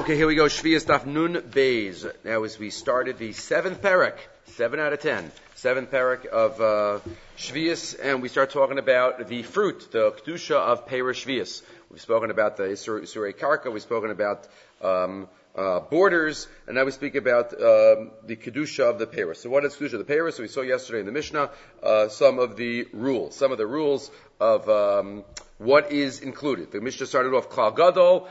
Okay, here we go. Shvius Daf Nun Beis. Now, as we started the 7th parak, 7 out of 10, 7th parak of Shvius, and we start talking about the fruit, the kedusha of Peirish Shvius. We've spoken about the Isurei Karka, we've spoken about borders, and now we speak about the kedusha of the Peirish. So what is kedusha of the Peirish? So we saw yesterday in the Mishnah some of the rules of what is included. The Mishnah started off Klal Gadol.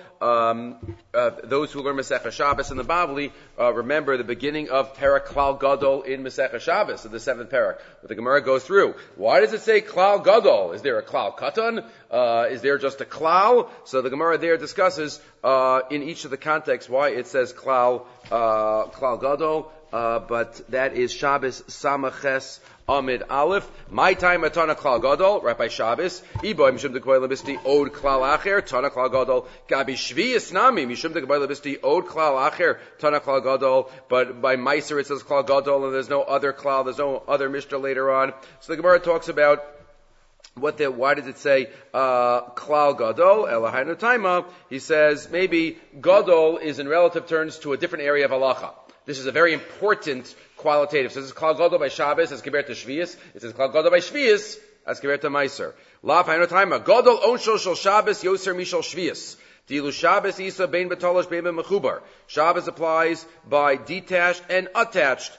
Those who learn Masechah Shabbos in the Bavli remember the beginning of Parak Klal Gadol in Masechah Shabbos, in the 7th parak. But the Gemara goes through. Why does it say Klal Gadol? Is there a Klal Katan? Is there just a Klal? So the Gemara there discusses in each of the contexts why it says Klal Gadol. But that is Shabbos Samaches Amid Aleph. My time at Tana Klal Gadol, right by Shabbos. Iboy Mishum Dekoy Lebisti Od Klal Acher, Tana Klal Gadol. Gabi Shvius Nami Mishum Dekoy Lebisti Od Klal Acher, Tana Klal Gadol. But by Meiser it says Klal Gadol, and there's no other Klal, there's no other Mishnah later on. So the Gemara talks about why does it say Klal Gadol? Elahainu Taima. He says maybe Gadol is in relative terms to a different area of halacha. This is a very important qualitative. So this is Klal Gadol by Shabbos as compared to Shvius. It says Klal Gadol by Shvius as compared to Meiser. Lav Hainu Taima. Gadol onshol shel Shabbos yoser mishol Shvius. Dilu Shabbos isa bein betolosh bein mechubar. Shabbos applies by detached and attached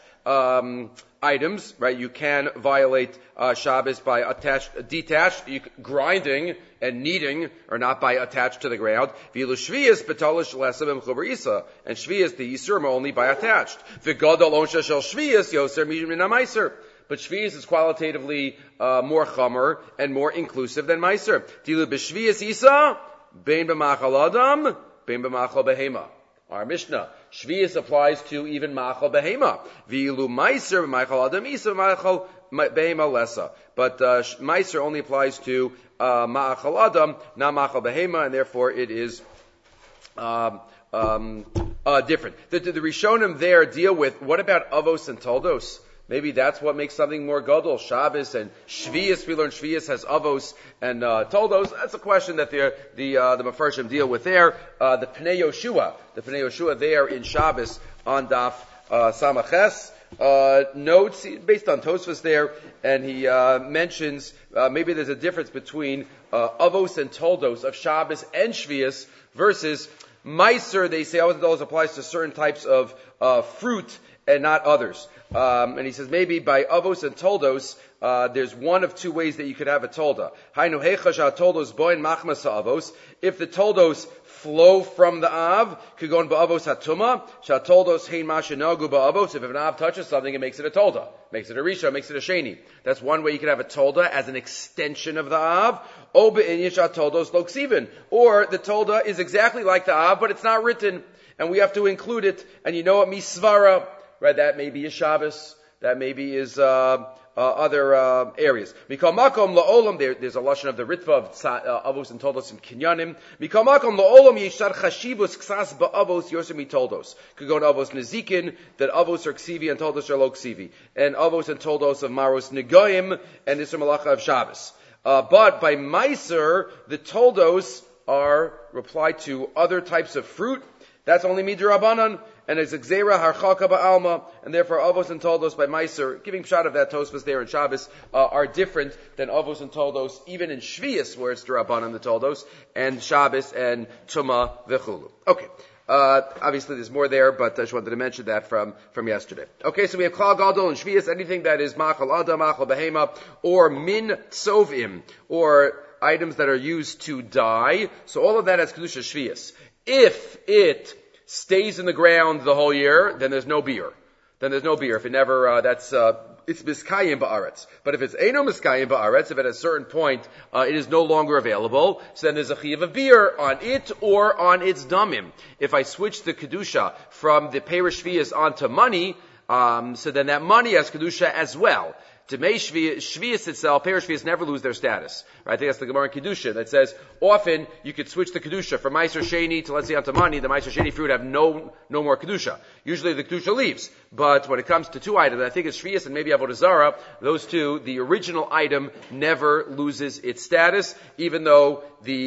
items, right? You can violate Shabbos by detached, grinding and kneading, or not by attached to the ground. Vilu Shvius betolish lesem mechubar isa, and Shvius the Yisurim only by attached. V'gadol onsha shel Shvius yoser mishum min ha'meiser. But Shvius is qualitatively more chamer and more inclusive than Meiser. Dilu b'Shvius isa bein b'machal adam bein b'machal behema. Our Mishnah, Shvius applies to even Machal Behema. V'ilu Meiser Machal Adam Isa Machal Behema Lesa. But Meiser only applies to Machal Adam, not Machal Behema, and therefore it is different. The Rishonim there deal with, what about Avos and Toldos? Maybe that's what makes something more gadol. Shabbos and Shvius, we learn Shvius has avos and toldos. That's a question that the Mefarshim deal with there. The Pnei Yoshua there in Shabbos on Daf Samaches notes based on Tosfos there, and he mentions maybe there's a difference between avos and toldos of Shabbos and Shvius versus Meiser. They say avos and toldos applies to certain types of fruit and not others. And he says maybe by avos and toldos, there's one of two ways that you could have a tolda. Hainu hecha toldos boin machmas avos. If the toldos flow from the av, could go in ba'avos hatuma. Toldos hein mashinagu ba'avos. If an av touches something, it makes it a tolda, makes it a risha, makes it a sheni. That's one way you could have a tolda as an extension of the av. O be'inyan toldos loksiven. Or the tolda is exactly like the av, but it's not written, and we have to include it. And you know what misvara? Right, that maybe is Shabbos, that maybe is other areas. Mikal makom la'olam, there's a lashon of the Ritva of avos and toldos in Kinyanim. Mikal makom la'olam yishar chashivus ksas ba'avos yosim toldos. Could go in avos nezikin, that avos are ksivi and toldos are lo ksivi. And avos and toldos of maros negoyim and isra malacha of Shabbos. But by Meiser, the toldos are replied to other types of fruit. That's only midrabanan. And it's Xera Harchaka Ba'alma, and therefore Avos and Toldos by Meiser, giving shot of that Tosfos there in Shabbos, are different than Avos and Toldos, even in Shvius, where it's Durabanan the Toldos, and Shabbos and Tuma V'chulu. Okay. Obviously there's more there, but I just wanted to mention that from yesterday. Okay, so we have Klal Gadol and Shvius, anything that is Machal Adam, Machal Behema, or Min Tsovim, or items that are used to dye. So all of that has Kedusha Shvius. If it stays in the ground the whole year, then there's no beer. If it never, it's miskayim ba'aretz. But if it's eno miskayim ba'aretz, if at a certain point, it is no longer available, so then there's a chiyuv of beer on it or on its damim. If I switch the kedusha from the Peirish Shvius onto money, so then that money has kedusha as well. To Mei Shvius itself, Peirish Shvius never lose their status. Right? I think that's the Gemara in Kedusha that says often you could switch the Kedusha from Meiser Sheni to, let's say, onto money. The Meiser Sheni fruit have no more Kedusha. Usually the Kedusha leaves. But when it comes to two items, I think it's Shvius and maybe Avodah Zarah, those two, the original item never loses its status, even though the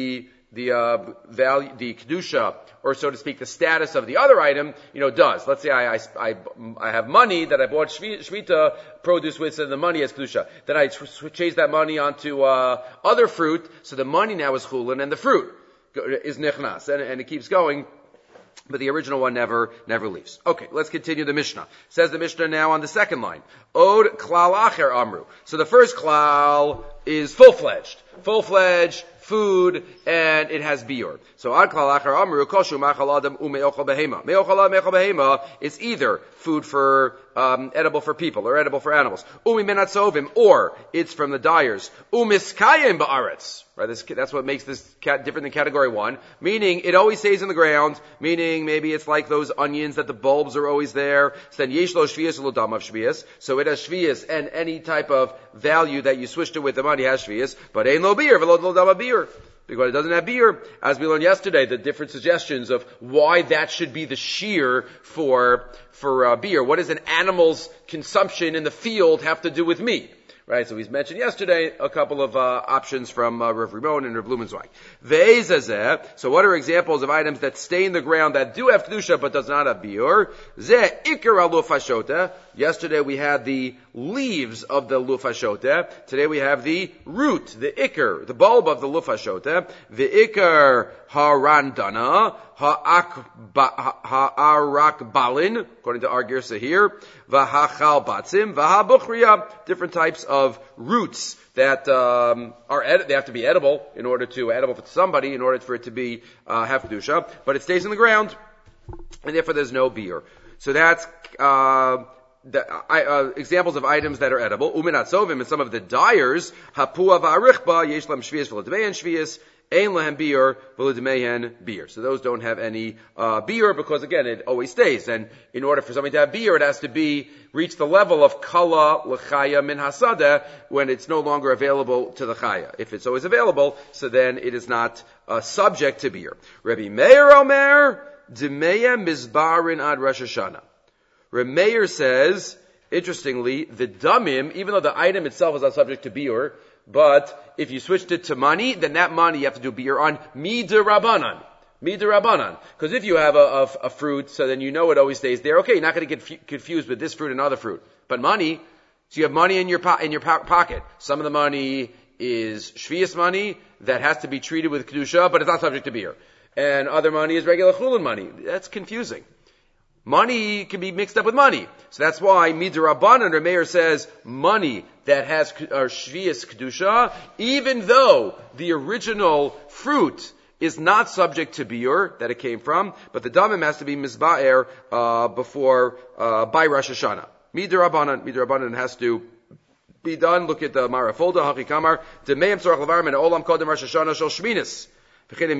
value, the kedusha, or so to speak, the status of the other item, does. Let's say I have money that I bought shvita produce with, and the money has kedusha. Then I change that money onto other fruit, so the money now is chulin, and the fruit is nichnas, and it keeps going. But the original one never leaves. Okay, let's continue the Mishnah. Says the Mishnah now on the second line. Od klal acher amru. So the first klal is full-fledged food, and it has biur. So ad klal acher amru koshu machal adam umeochal behema. Meochal behema is either food for edible for people or edible for animals. Umi menatzovim, or it's from the dyers. Umiskayim ba'aretz. Right, that's what makes this different than category 1, meaning it always stays in the ground, meaning maybe it's like those onions that the bulbs are always there. So then yesh lo shvius lo dam of shvius. So it has shvius, and any type of value that you switched it with the money has shvius, but ain't lo beer, velo lo dam of beer. Because it doesn't have beer. As we learned yesterday, the different suggestions of why that should be the shear for beer. What does an animal's consumption in the field have to do with meat? Right, so he's mentioned yesterday a couple of options from Rav Rimon and Rav Blumenzweig. Ve'ezazeh, so what are examples of items that stay in the ground that do have kedusha but does not have biur? Zeh ikar al-lufashota. Yesterday we had the leaves of the lufashota. Today we have the root, the ikar, the bulb of the lufashota. Ve'ikar harandana, ha'arakbalin, according to our girsa here, v'hachal batzim, v'habuchriya, different types of roots that they have to be edible for somebody in order for it to be have kedusha, but it stays in the ground, and therefore there's no beer. So that's examples of items that are edible. Uminatzovim, and some of the dyers, hapua va'arichba, yesh lam shvius v'ladmeyan shvius, ein lahem beer, v'ladmeyan beer. So those don't have any beer because again it always stays. And in order for something to have beer, it has to reach the level of kala l'chaya min hasada when it's no longer available to the chaya. If it's always available, so then it is not subject to beer. Rabbi Meir Omer Demeya mizbarin ad Rosh Hashanah. Reb Meir says, interestingly, the damim, even though the item itself is not subject to biur, but if you switched it to money, then that money you have to do biur on midirabanan. Because if you have a fruit, so then you know it always stays there. Okay, you're not going to get confused with this fruit and other fruit. But money, so you have money in your pocket. Some of the money is shvius money that has to be treated with kedusha, but it's not subject to biur. And other money is regular chulin money. That's confusing. Money can be mixed up with money. So that's why Midrabanan, Reb Meir says, money that has shvius kedusha, even though the original fruit is not subject to biur that it came from, but the damim has to be mizba'er by Rosh Hashanah. Midrabanan has to be done. Look at the Marafolda, Hachikamar, Demeim Tzorach Levarim, and Olam Kodem Rosh Hashanah Shel Shminis. What does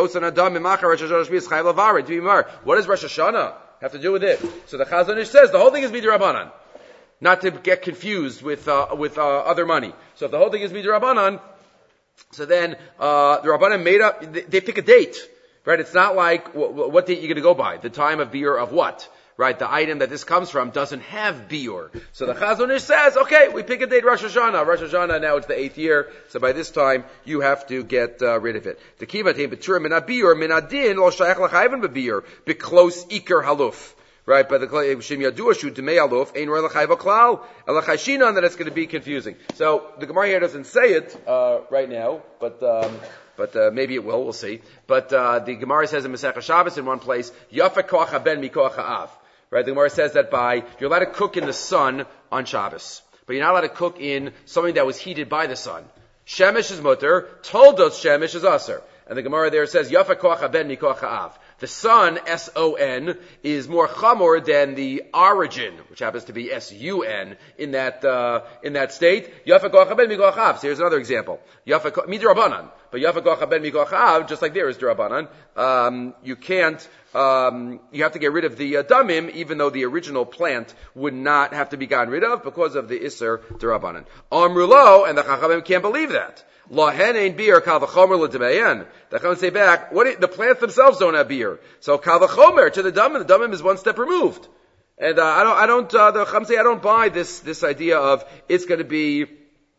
Rosh Hashanah have to do with it? So the Chazon Ish says the whole thing is midrabanan, not to get confused with other money. So if the whole thing is midrabanan, so then the Rabbanan made up. They pick a date, right? It's not like what date you're going to go by. The time of biur of what? Right, the item that this comes from doesn't have biur. So the Chazon Ish says, okay, we pick a date, Rosh Hashanah. Rosh Hashanah, now it's the 8th year, so by this time, you have to get rid of it. The kivatim b'tur min biur min adin lo shayach l'chayven b'biur b'klos iker haluf. Right, but the shem yadua shu demei haluf ein roy l'chayva klal elachashinan, that it's going to be confusing. So the Gemara here doesn't say it right now, but maybe it will. We'll see. But the Gemara says in Masechah Shabbos in one place, Yafa koach haben mikoach ha'av. Right, the Gemara says that you're allowed to cook in the sun on Shabbos, but you're not allowed to cook in something that was heated by the sun. Shemesh is mutter, toldos shemesh is aser. And the Gemara there says, Yafa koach haben mikoach ha'av. The sun, S-O-N, is more chamor than the origin, which happens to be S-U-N, in that state. Yafa koach haben mikoach ha'av. So here's another example. Midrabanan. But Yafa koach haben mikoach ha'av, just like there is Durabanan, you can't, you have to get rid of the damim, even though the original plant would not have to be gotten rid of because of the Isser Durabanan. Amrulo, and the Chachamim can't believe that. Lahen ain't beer, kal v'chomer l'demeyen. The Chachamim say back, the plants themselves don't have beer. So kal v'chomer to the damim is one step removed. And the Chachamim say I don't buy this idea of it's going to be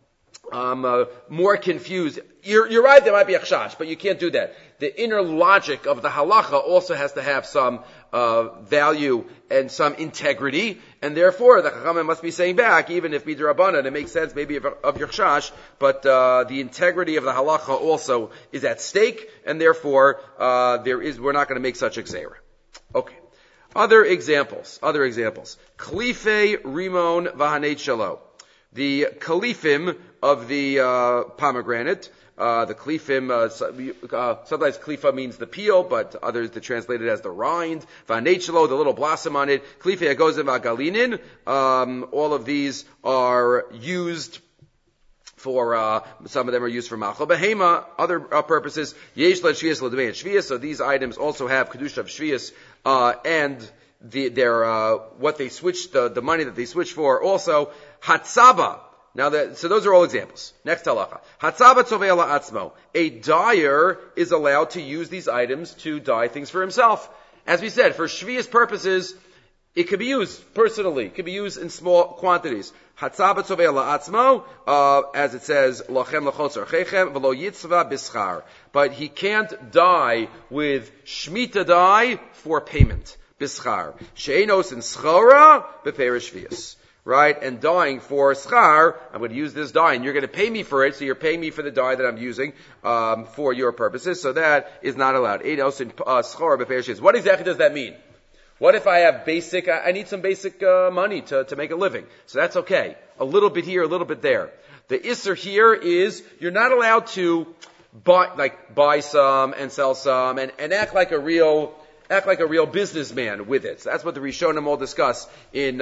more confused. You're right, there might be a chash, but you can't do that. The inner logic of the halacha also has to have some value and some integrity, and therefore the Chachamim must be saying back, even if midrabanan, it makes sense maybe of your chash, but the integrity of the halacha also is at stake, and therefore we're not going to make such a gzeira. Okay. Other examples. Klife rimon vahaneit shalo. The kalifim of the pomegranate. The klifim, sometimes klifa means the peel, but others to translate it as the rind. Vahaneit shalo, the little blossom on it. Klife agozim vagalinin. All of these are used for, some of them are used for machal behema, other purposes. Yesh led shvius ledmei shvius. So these items also have kedusha of shvius, and their what they switched, the money that they switched for. Also, hatzaba. Now, so those are all examples. Next halacha. Hatzaba tovei la atzmo. A dyer is allowed to use these items to dye things for himself. As we said, for shvius purposes, it could be used personally. It could be used in small quantities. Hatzaba tovei la atzmo, as it says, lochem lachos orchechem v'lo yitzva bischar. But he can't dye with shmita dye for payment. Bischar. She'enos in schora beperish shvius. Right? And dyeing for schar, I'm going to use this dye, and you're going to pay me for it, so you're paying me for the dye that I'm using, for your purposes, so that is not allowed. Enos in schora beperish shvius. What exactly does that mean? What if I have I need some basic money to make a living? So that's okay. A little bit here, a little bit there. The isser here is you're not allowed to buy some and sell some and act like a real businessman with it. So that's what the Rishonim all discuss in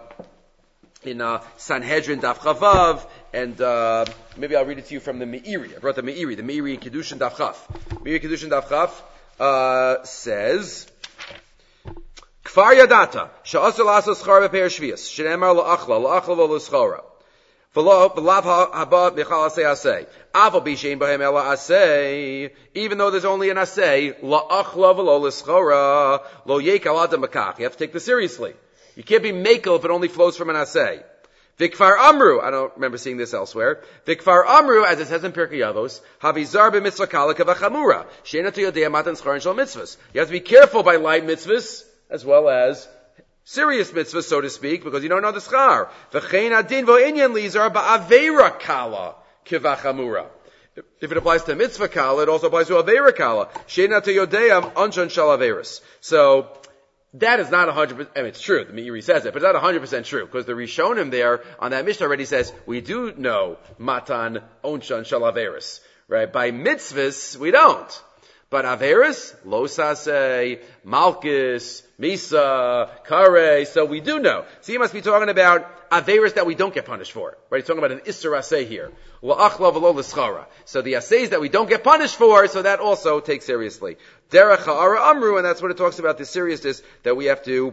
Sanhedrin Daf Chavav, and maybe I'll read it to you from the Meiri. I brought the Meiri in Kedushin Daf Chav. Meiri Kedushin Daf Chav says, Kfar yadata, she'asur la'asos schar be'per shvius, she'nemar la'achla v'lo l'schora. V'lav haba michal asay asay. Aval b'shein b'hem ela asay. Even though there's only an asay, la'achla v'lo l'schora, lo yekal adam makach. You have to take this seriously. You can't be makel if it only flows from an asay. Vikfar amru, I don't remember seeing this elsewhere. Vikfar amru, as it says in Pirkei Avos, havizar b'mitzvah kalika v'chamura, she'ena to yodea matan schar shel mitzvahs. You have to be careful by light mitzvahs, as well as serious mitzvahs, so to speak, because you don't know the schar. V'chein adin v'inyan lizar ba'avera kala kivachamura. If it applies to mitzvah kala, it also applies to avera kala. She'ena to yodeam anshan shal averis. So, that is not 100%, I mean, it's true, the Meiri says it, but it's not 100% true, because the Rishonim there on that Mishnah already says, we do know matan onshan shal averis. Right? By mitzvahs, we don't. But Averis, Losase, Malchus, Misa, Kare, so we do know. So he must be talking about Averis that we don't get punished for. Right? He's talking about an Isser Aseh here. La'achla v'lo l'schara. So the Asehs that we don't get punished for, so that also takes seriously. Derech ha'ara amru, and that's what it talks about, the seriousness that we have to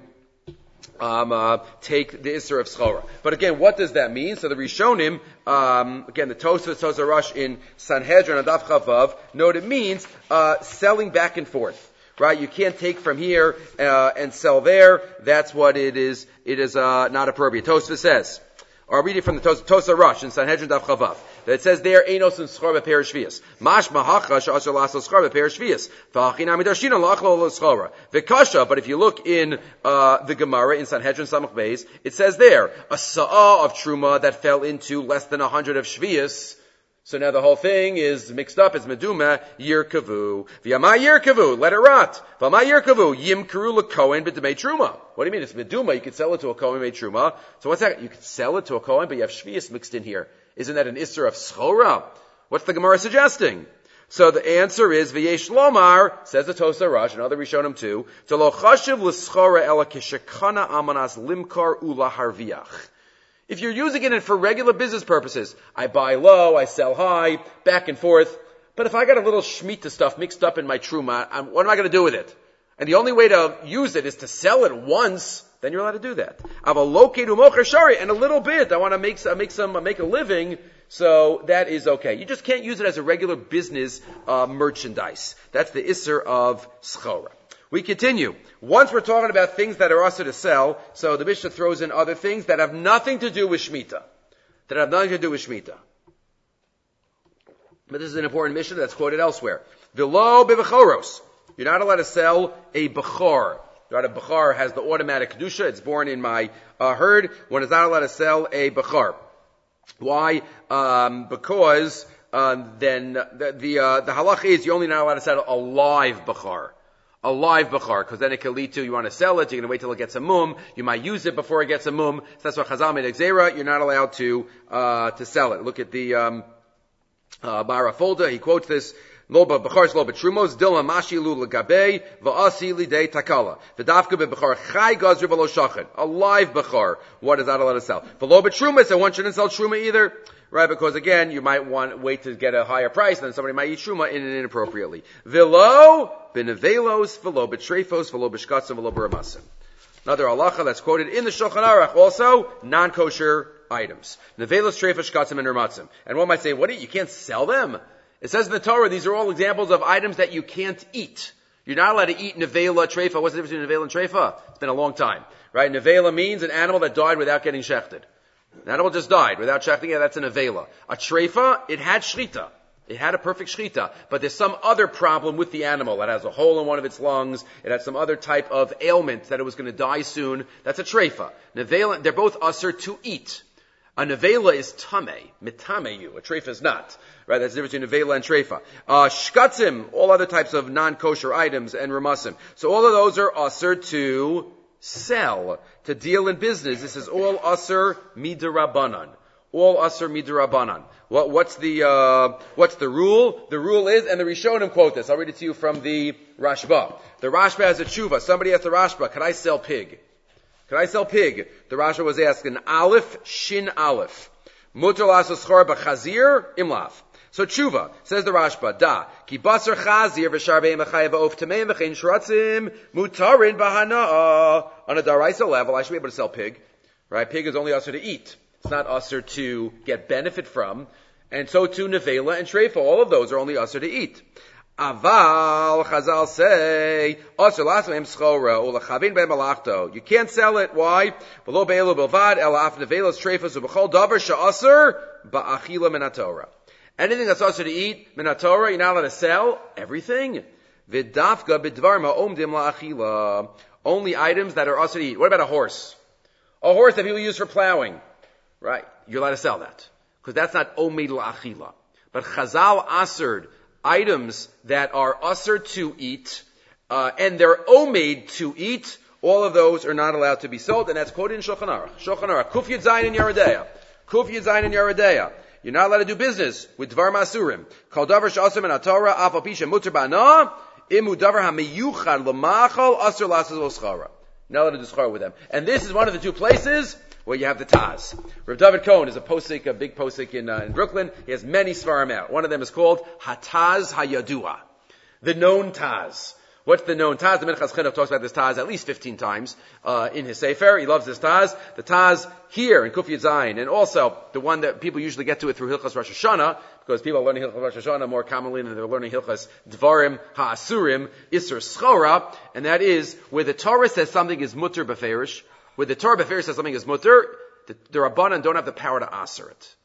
take the Isser of Schora. But again, what does that mean? So the Rishonim, again, the Tosfos Tozarash in Sanhedrin and Daf Chavav, note it means selling back and forth. Right? You can't take from here and sell there. That's what it is. It is not appropriate. Tosfos says, or I'll read it from the Tosarash in Sanhedrin Daf Chavav. That it says there, Einos and Schor be'per shvius. Mash mahacha she'asher lasos schor be'per shvius. V'achinam midarshina la'achlo l'schora. V'kasha, but if you look in the Gemara in Sanhedrin Samach Beis, it says there, a sa'ah of truma that fell into less than 100 of shvius. So now the whole thing is mixed up. It's meduma yirkavu. V'yama yirkavu, let it rot. V'ama yirkavu, yimkaru l'kohen b'demei truma. What do you mean? It's meduma. You could sell it to a kohen made truma. So what's that? You could sell it to a kohen, but you have shvius mixed in here. Isn't that an isser of schora? What's the Gemara suggesting? So the answer is v'yesh lomar, says the Tosar Rosh, and other Rishonim too, to lo chashiv l'schora ela kishakana amanas limkar ula harviach. If you're using it for regular business purposes, I buy low, I sell high, back and forth, but if I got a little shemitah stuff mixed up in my truma, what am I going to do with it? And the only way to use it is to sell it once, then you're allowed to do that. And a little bit, I want to make a living, so that is okay. You just can't use it as a regular business merchandise. That's the isser of schora. We continue. Once we're talking about things that are also to sell, so the Mishnah throws in other things that have nothing to do with Shemitah. But this is an important mission that's quoted elsewhere. V'lo bebechoros. You're not allowed to sell a bechor. Right, a bechor has the automatic kedusha. It's born in my herd. One is not allowed to sell a bechor. Why? Because then the halach is you're only not allowed to sell a live bechor. A live bechor, because then it can lead to, you want to sell it, you're going to wait till it gets a mum, you might use it before it gets a mum. So that's why Chazal made Xera, you're not allowed to sell it. Look at the Bara Folda, he quotes this, Loba Bechars Loba Trumos, Dilma Mashi Lula Gabe, Va'asi Lidei Takala. V'dafka Bechar Chai Gazri V'lo Shachin. A live Bechar. What is that allowed to sell? V'loba Trumas, and one shouldn't sell Truma either. Right, because again, you might wait to get a higher price, and then somebody might eat Truma inappropriately. V'lo, B'nevelos, V'lo B'trefos, V'lo B'shkatzim, V'lo B'ramasim. Another halacha that's quoted in the Shulchan Aruch, also, non-kosher items. Nevelos, Trefos, Shkatzim, and Ramatzim. And one might say, you can't sell them? It says in the Torah, these are all examples of items that you can't eat. You're not allowed to eat nevela, treifa. What's the difference between nevela and treifa? It's been a long time, right? Nevela means an animal that died without getting shechted. An animal just died without shechting it, that's a nevela. A treifa, it had shrita. It had a perfect shechita. But there's some other problem with the animal. It has a hole in one of its lungs. It has some other type of ailment that it was going to die soon. That's a treifa. Nevela, they're both usher to eat. A nevela is tameh, mitameyu. A treifa is not. Right, that's the difference between nevela and treifa. Shkatzim, all other types of non-kosher items, and ramasim. So all of those are usher to sell, to deal in business. This is all usher midirabanan. All usher midirabanan. What's the rule? The rule is, and the Rishonim quote this. I'll read it to you from the Rashba. The Rashba has a tshuva. Somebody asked the Rashba, "Can I sell pig? Can I sell pig?" The Rashba was asking, Aleph, Shin Aleph. Mutar lasos schor b'chazir, imlav. So tshuva, says the Rashba, da, ki basar chazir v'sharbei mechayev v'of tameim v'chein shratzim, mutarin b'hana'a. On a daraisa level, I should be able to sell pig. Right? Pig is only usher to eat. It's not usher to get benefit from. And so too nevela and treifa, all of those are only usher to eat. Aval, Chazal say, usher lasmem schora, ulachavin ben malachto. You can't sell it. Why? Below be'elu bilvad, elaf nevelas treifas ubechol davar sha'usher ba'achila minatora. Anything that's usher to eat, minatora, you're not allowed to sell. Everything. Vidafka bidvar ma'omdim la'achila. Only items that are usher to eat. What about a horse? A horse that people use for plowing. Right? You're allowed to sell that. Because that's not omid la'achila. But Chazal assered items that are usher to eat, and they're omid to eat, all of those are not allowed to be sold, and that's quoted in Shulchan Aruch. Shulchan Aruch, Kuf Yud Zayin and Yeredeya. Kuf Yud Zayin and Yeredeya. You're not allowed to do business with Dvar Masurim. Kol davar she'asur min haTorah, af al pi she'mutar ba'ana, imu davar ha'meyuchad l'machal, asur lasas v'schara. Not allowed to do schara with them. And this is one of the two places where you have the Taz. Rav David Cohen is a posik, a big posik in Brooklyn. He has many svarim out. One of them is called Hataz Hayadua, the known Taz. What's the known Taz? The Minchas Chinuch talks about this Taz at least 15 times in his Sefer. He loves this Taz. The Taz here in Kuf Yud Zayin, and also the one that people usually get to it through Hilchas Rosh Hashanah, because people are learning Hilchas Rosh Hashanah more commonly than they're learning Hilchas Dvarim Ha'asurim Isser Schora, and that is where the Torah says something is mutter beferish. Where the Torah beferish says something is mutter, the Rabbanan don't have the power to aser it.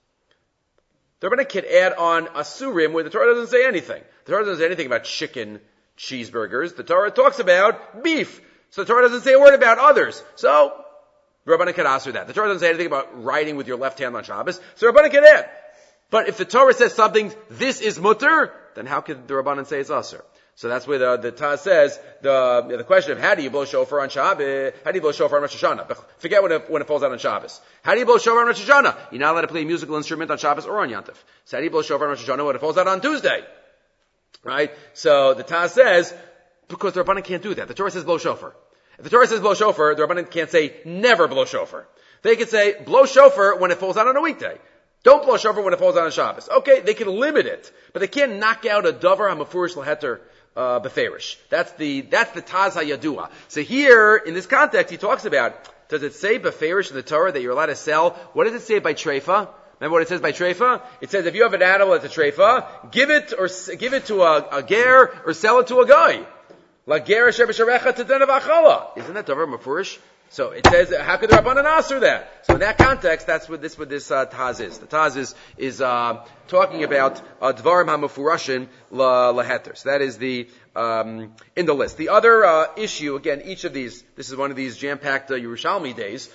The Rabbanan can add on asurim where the Torah doesn't say anything. The Torah doesn't say anything about chicken cheeseburgers. The Torah talks about beef. So the Torah doesn't say a word about others. So the Rabbanan can aser that. The Torah doesn't say anything about writing with your left hand on Shabbos. So the Rabbanan can add. But if the Torah says something, this is mutter, then how could the Rabbanan say it's aser? So that's where the Taz says, the question of how do you blow shofar on Shabbos? How do you blow shofar on Rosh Hashanah? Forget when it falls out on Shabbos. How do you blow shofar on Rosh Hashanah? You're not allowed to play a musical instrument on Shabbos or on Yantif. So how do you blow shofar on Rosh Hashanah when it falls out on Tuesday? Right? So the Taz says, because the Rabbanan can't do that. The Torah says blow shofar. If the Torah says blow shofar, the Rabbanan can't say never blow shofar. They can say blow shofar when it falls out on a weekday. Don't blow shofar when it falls out on Shabbos. Okay, they can limit it, but they can't knock out a davar hamafurish l'heter beferish. That's the Taz HaYadua. So here, in this context, he talks about, does it say beferish in the Torah that you're allowed to sell? What does it say by treifa? Remember what it says by treifa? It says if you have an animal that's a treifa, give it to a ger or sell it to a guy. La ger asher b'sharecha teden of achala. Isn't that davar mafurish? So it says, how could the Rabbanan answer that? So in that context, that's what this Taz is. The Taz is talking about Dvarim HaMefurashin Laheter. So that is the in the list. The other issue, again, each of these, this is one of these jam-packed Yerushalmi days,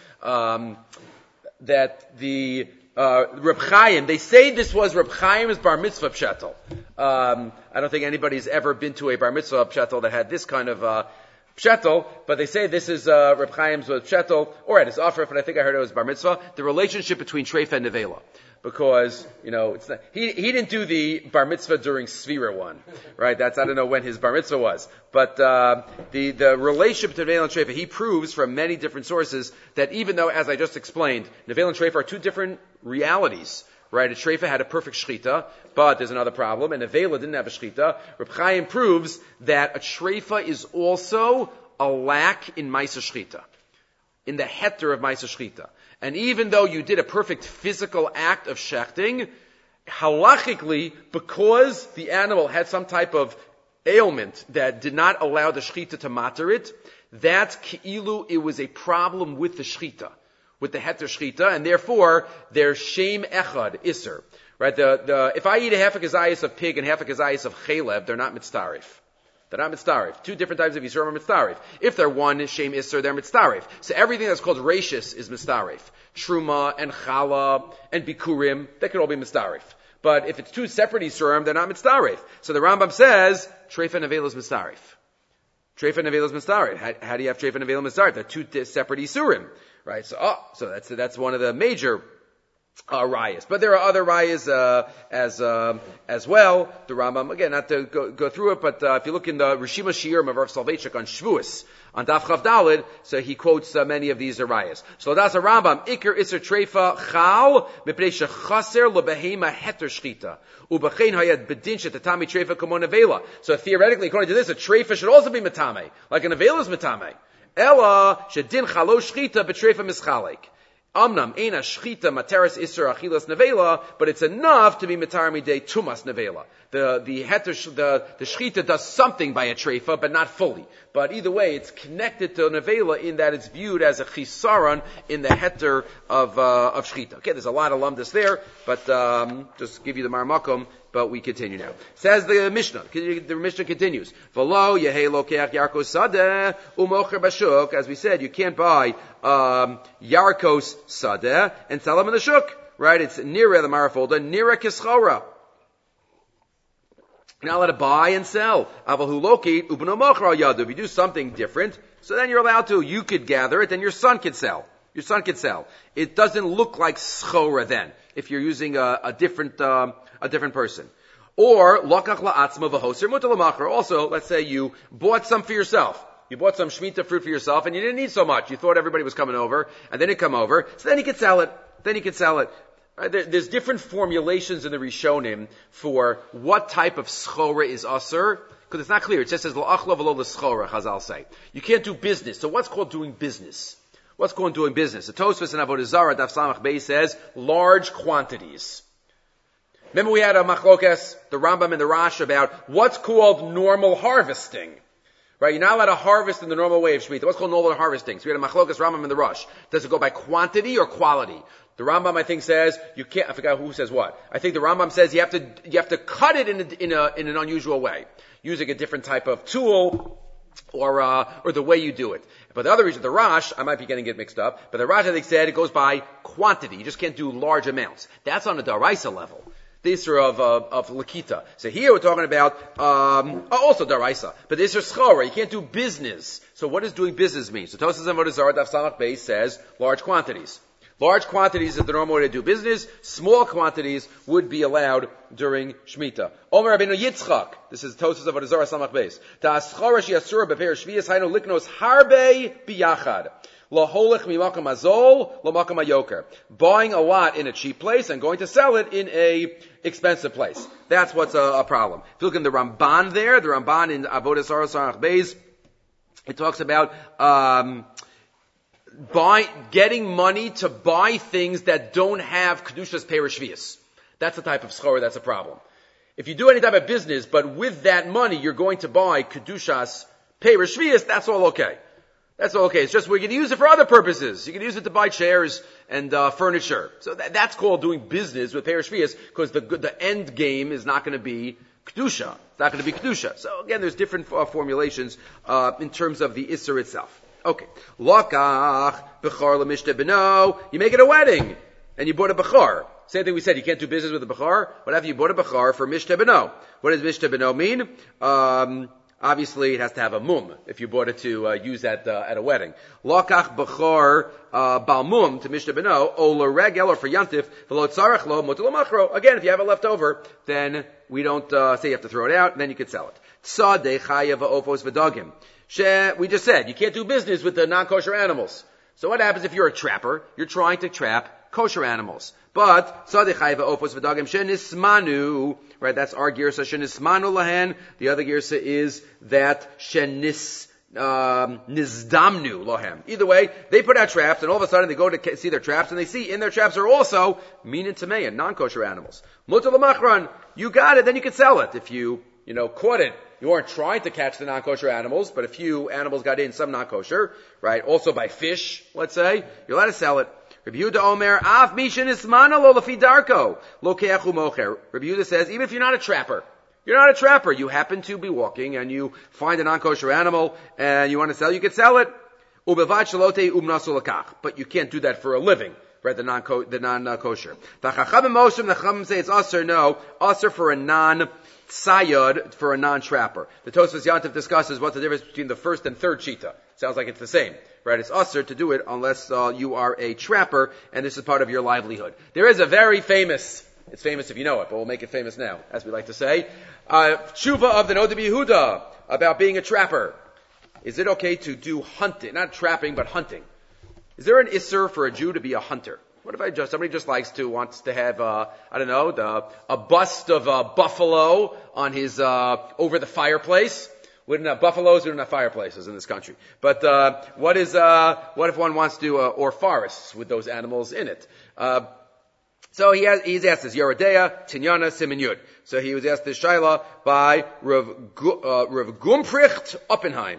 that the Reb Chaim, they say this was Reb Chaim's bar mitzvah pshetel. I don't think anybody's ever been to a bar mitzvah pshetel that had this kind of pshetel, but they say this is Reb Chaim's pshetel, or at his offer, but I think I heard it was bar mitzvah, the relationship between Treifa and Nevela. Because, it's not, he didn't do the bar mitzvah during Svira one, right? I don't know when his bar mitzvah was. But, the relationship to Nevela and Treifa, he proves from many different sources that even though, as I just explained, Nevela and Treifa are two different realities, right? A Treifa had a perfect shechita, but there's another problem, and Nevela didn't have a shechita. Reb Chaim proves that a Treifa is also a lack in Maisa Shechita, in the heter of Maisa Shechita. And even though you did a perfect physical act of shechting, halachically, because the animal had some type of ailment that did not allow the shechita to matter it, that's ki'ilu, it was a problem with the shechita, with the heter shechita, and therefore there's shame echad, iser. Right? If I eat a half a kazayas of pig and half a kazayas of chalev, they're not mitztarif. They're not mitztarif. Two different types of yisurim are mitztarif. If they're one shame iser, they're mitztarif. So everything that's called rashis is mitztarif. Truma and chala and bikurim, they could all be mitztarif. But if it's two separate yisurim, they're not mitztarif. So the Rambam says, Treifa and Nevela is mitztarif. Treifa and Nevela is mitztarif. How do you have Treifa and Nevela mitztarif? They're two separate yisurim. Right? So that's one of the major rayas. But there are other rayas as well. The Rambam, again, not to go through it, but if you look in the Rishima Shiurim of Rav Soloveitchik on Shavuos, on Daf Chav Daled, so he quotes many of these rayas. So that's a Rambam, Iker Iser Treifa Chal, Mepnei Shechaser Lebehema Heter Shchita. Ubechein Hayad Bedin Shetatami Treifa Kamon Nevela. So theoretically, according to this, a Treifa should also be Metame, like an Nevela is Metame. Ella Shedin Chalo Shchita Betreifa Mischalek. Amnam Eina Shchita Materis Isser Achilas Nevela, but it's enough to be Matar Midei Tumas Nevela. The Shchita does something by a treifa, but not fully. But either way, it's connected to Nevela in that it's viewed as a chisaron in the heter of Shchita. Okay, there's a lot of lumdus there, but just give you the marmakom. But we continue now. Says the Mishnah. The Mishnah continues. V'lo yehei lokeach yarkos sadeh u'mocher bashuk. As we said, you can't buy yarkos sadeh and sell them in the shuk. Right? It's nira the marafolda, nira kischora. You're not allowed to buy and sell. Avahu lokit ubno mocher al yadu. If you do something different, so then you're allowed to. You could gather it, and your son could sell. Your son could sell. It doesn't look like schora then, if you're using a different person. Or, lakach la'atzma v'hoser mutar l'machar. Also, let's say you bought some for yourself. You bought some Shemitah fruit for yourself, and you didn't need so much. You thought everybody was coming over, and they didn't come over, so then you could sell it. Right? There's different formulations in the Rishonim for what type of schora is asur, because it's not clear. It just says, la'achla v'lo l'schora, Chazal say. You can't do business. So what's called doing business? What's called doing business? The Tosfos in Avodah Zarah, Daf Samach Beis says, large quantities. Remember we had a machlokas, the Rambam and the Rash, about what's called normal harvesting. Right? You're not allowed to harvest in the normal way of Shemitah. What's called normal harvesting? So we had a machlokas, Rambam and the Rash. Does it go by quantity or quality? The Rambam, I think, says you can't. I forgot who says what. I think the Rambam says you have to cut it in an unusual way, using a different type of tool or the way you do it. But the other reason, the Rash, I might be getting it mixed up, but the Rash, I think, said it goes by quantity. You just can't do large amounts. That's on a Daraisa level. The Isra of Lakita. So here we're talking about, also Daraisa. But the Isra Schora, you can't do business. So what does doing business mean? So Tosas and Avodah Zarah, Daf Samach Beis says, large quantities. Large quantities is the normal way to do business. Small quantities would be allowed during Shemitah. Omer Rabbeinu Yitzchak. This is Tosas of Avodah Zarah Samach Beis. Ta'aschara she'asura beper shviyas hainu liknos harbe biyachad. Laholech mimakam azol, lamakam ayoker. Buying a lot in a cheap place and going to sell it in a expensive place. That's what's a problem. If you look in the Ramban there, the Ramban in Avodah Zarah Samach Beis, it talks about getting money to buy things that don't have Kedushas Perishvias. That's the type of schora that's a problem. If you do any type of business, but with that money you're going to buy Kedushas Perishvias, that's all okay. That's okay. It's just we can use it for other purposes. You can use it to buy chairs and furniture. So that's called doing business with Peresh Shvius, because the end game is not going to be Kedusha. It's not going to be Kedusha. So again, there's different formulations in terms of the Isser itself. Okay. Lokach bechar lemishte beno. You make it a wedding, and you bought a bechar. Same thing we said, you can't do business with a bechar. What have you bought a bechar for mishte beno? What does mishte beno mean? Obviously, it has to have a mum if you bought it to use at a wedding. Lokach bechar bal mum to mishte beno, o l'regel, or for yantif, v'lo tzarech lo motel machro. Again, if you have it left over, then we don't say you have to throw it out, then you could sell it. Tzadeh chayav ofos v'dagim. We just said, you can't do business with the non-kosher animals. So what happens if you're a trapper? You're trying to trap kosher animals. But, right, that's our girsa, shenismanu lahen. The other girsa is that nizdamnu lahem. Either way, they put out traps, and all of a sudden they go to see their traps, and they see in their traps are also min and tamei, non-kosher animals. Mutal machran, you got it, then you can sell it. If you caught it, you weren't trying to catch the non-kosher animals, but a few animals got in, some non-kosher, right? Also by fish, let's say, you're allowed to sell it. Rabbi Yehuda Omer, Av Mishin Ismana Lo Lafi Darko, Lokeachu Mocher. Rabbi Yehuda says, even if you're not a trapper, you happen to be walking and you find a non-kosher animal and you want to sell, you can sell it. Ubevad Shalote Umnasu Lakach. But you can't do that for a living, right? The non-kosher. The Chachamim Moshem, the Chachamim say it's usher, no, usher for a non-tzayad, for a non-trapper. The Tosfos Yantiv discusses what's the difference between the first and third shita. Sounds like it's the same. Right, it's usher to do it unless you are a trapper, and this is part of your livelihood. There is a very famous, it's famous if you know it, but we'll make it famous now, as we like to say, tshuva of the Noda B'Yehuda about being a trapper. Is it okay to do hunting, not trapping, but hunting? Is there an isser for a Jew to be a hunter? What if somebody just wants to have, a bust of a buffalo on his, over the fireplace? We don't have buffaloes, we don't have fireplaces in this country. But what if one wants to, or forests with those animals in it? So he's asked this, Yerodea, Tinyana, Siman Yud. So he was asked this shaila by Rav Gumprecht Oppenheim.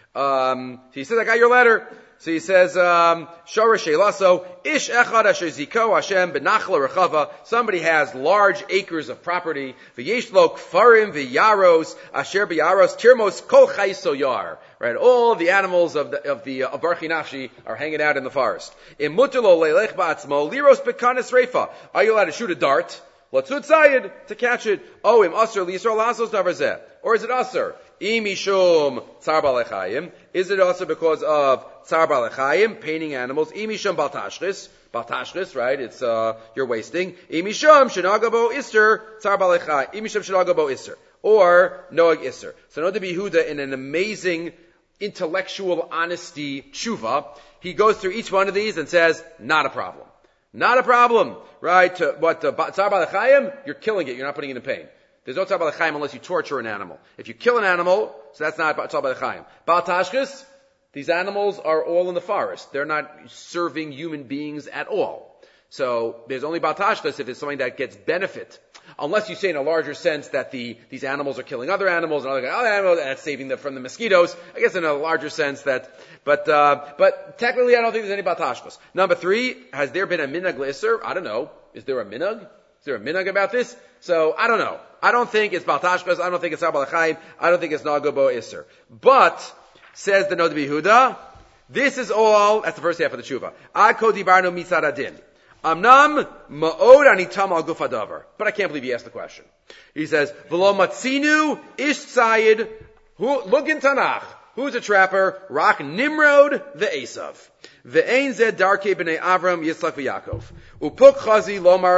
He says, I got your letter. So he says, Shara Sheilaso, Ish Echad Asher Ziko Hashem Benachla Rechava. Somebody has large acres of property. V'yeshlo Kfarim V'yaros Asher B'yaros Tirmos Kol Chayso Yar. Right, all the animals of Barchi Nafshi are hanging out in the forest. Im Mutalo Leilech Ba'atzmo Liros Bekanis Reifa. Are you allowed to shoot a dart? Latzut Zayid to catch it. Oh, Im Aser L'Yisrael Lasos Davar. Or is it Aser? Imishum Tzar Balechayim. Is it also because of Tzar Balechayim, painting animals? Imishum Baltashris, right? It's, you're wasting. Imishum Shenagabo Isser, Tzar Balechayim. Imishum Shenagabo Isser. Or Noag Isser. So Noda B'Yehuda, in an amazing intellectual honesty tshuva, he goes through each one of these and says, not a problem. Not a problem, right? Tzar Balechayim, you're killing it, you're not putting it in pain. There's no tzar balechayim unless you torture an animal. If you kill an animal, so that's not tzar balechayim. Baal tashchis, these animals are all in the forest. They're not serving human beings at all. So there's only baal tashchis if it's something that gets benefit. Unless you say in a larger sense that these animals are killing other animals and other animals and it's saving them from the mosquitoes. I guess in a larger sense but technically I don't think there's any baal tashchis. Number 3, has there been a minhag l'isser? I don't know. Is there a minhag? Is there a minhag about this? So, I don't know. I don't think it's Baltashkas, I don't think it's Tzar Balechayim, I don't think it's Nagabo Isser. But, says the Noda B'Yehuda, this is all, that's the first half of the tshuva. Ako dibarno mitzad adin. Amnam ma'od anitam al guf hadavar. But I can't believe he asked the question. He says, V'lo matzinu ish tzayid, look in Tanakh. Who's a trapper? Rak Nimrod the Esav. Ve'ein zed darkei b'nei Avram, Yitzchak v'Yakov. Upuk chazi lomar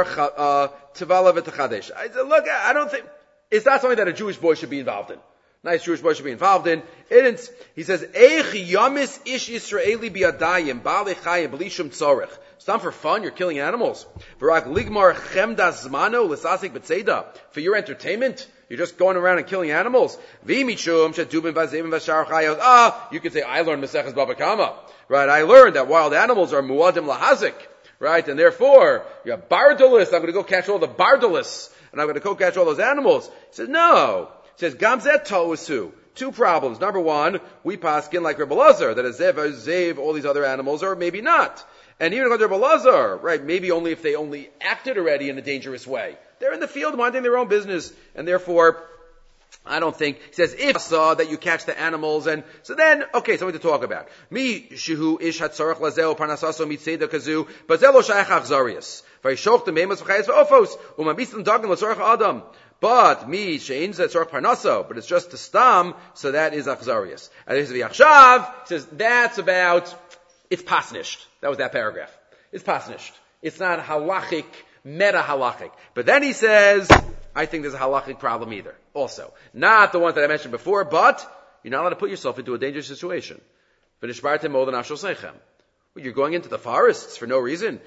tevala v'techadesh. I said, look, I don't think, it's not something that a Jewish boy should be involved in. Nice Jewish boy should be involved in. He says, Eich yamis ish Yisraeli bi'adayim, ba'alei chayim, b'lishum tzorech. It's not for fun, you're killing animals. V'rak ligmar chemdas zmano l'sasik b'tzeda. For your entertainment, you're just going around and killing animals. V'michum shadubim v'azevim v'shar chayos. You could say, I learned Maseches Baba Kama. Right, I learned that wild animals are muadim lahazik. Right, and therefore, you have bardalis. I'm going to go catch all the bardalis. And I'm going to go catch all those animals. He says, no. He says, Gamzet To'usu. Two problems. Number one, we paskin like Rebbe Lazar, that a zev, all these other animals, or maybe not. And even like Rebbe Lazar, right, maybe only if they only acted already in a dangerous way. They're in the field minding their own business, and therefore, I don't think, he says, if saw that you catch the animals, and so then, okay, something to talk about. Mi shehu ish hatzarach lazeo parnasaso mitzeda kazu, bazelo shayach achzarius. Vayishoch the memas v'chayes v'ofos, umamistim dagin l'tzarach adam. But mi shein zet tzarach parnaso, but it's just the stam, so that is achzarius. And this is v'yachshav, says, that's about, it's pasnished. That was that paragraph. It's pasnished. It's not halachic, meta halachic. But then he says, I think there's a halachic problem either. Also, not the ones that I mentioned before, but you're not allowed to put yourself into a dangerous situation. You're going into the forests for no reason.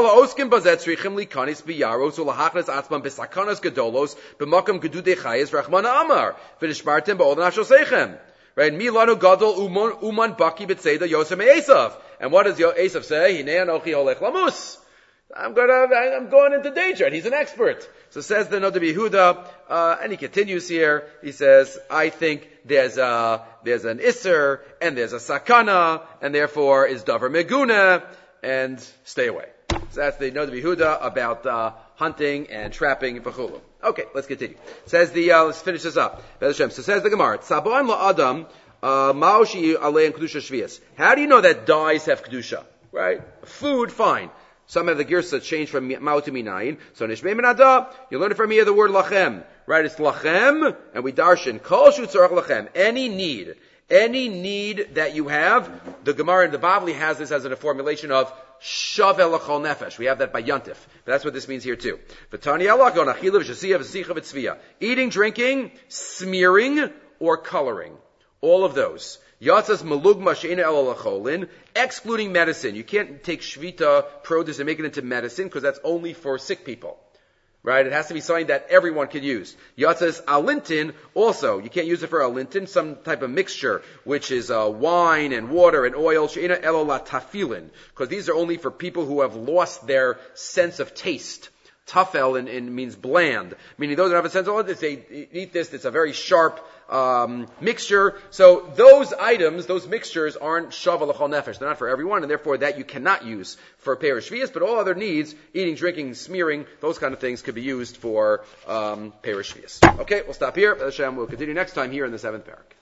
Right? Milanu gadol uman baki b'tzeda yosem Esav. And what does Esav say? Hinei anochi holech lamus. I'm going into danger, and he's an expert. So says the Noda Yehuda, and he continues here. He says, I think there's an Isser, and there's a Sakana, and therefore is Davar Meguna, and stay away. So that's the Noda Yehuda about hunting and trapping v'chulu. Okay, let's continue. Says let's finish this up. So says the Gemara, Tzaboim la'adam ma'oshi alein kedusha shvius. How do you know that dyes have kedusha? Right? Food, fine. Some of the girsa change from ma'u to minayin. So nishmei minada, you learn it from here the word lachem. Right? It's lachem, and we darshan kol shu tzarach lachem. Any need that you have, the Gemara in the Bavli has this as a formulation of shavel l'chol nefesh. We have that by Yontif. But that's what this means here too. Eating, drinking, smearing, or coloring. All of those. Yatzas malugma she'ena ela lacholin, excluding medicine. You can't take shvita produce and make it into medicine because that's only for sick people. Right? It has to be something that everyone can use. Yatzas alintin, also, you can't use it for alintin, some type of mixture, which is wine and water and oil, she'ena ela la tafilin, because these are only for people who have lost their sense of taste. Tafel means bland, meaning those that have a sense of taste, they eat this, it's a very sharp mixture. So those items, those mixtures aren't shav l'chol nefesh. They're not for everyone, and therefore that you cannot use for Peirush Shvius, but all other needs, eating, drinking, smearing, those kind of things could be used for Peirush Shvius. Okay, we'll stop here. Hashem, we'll continue next time here in the 7th parak.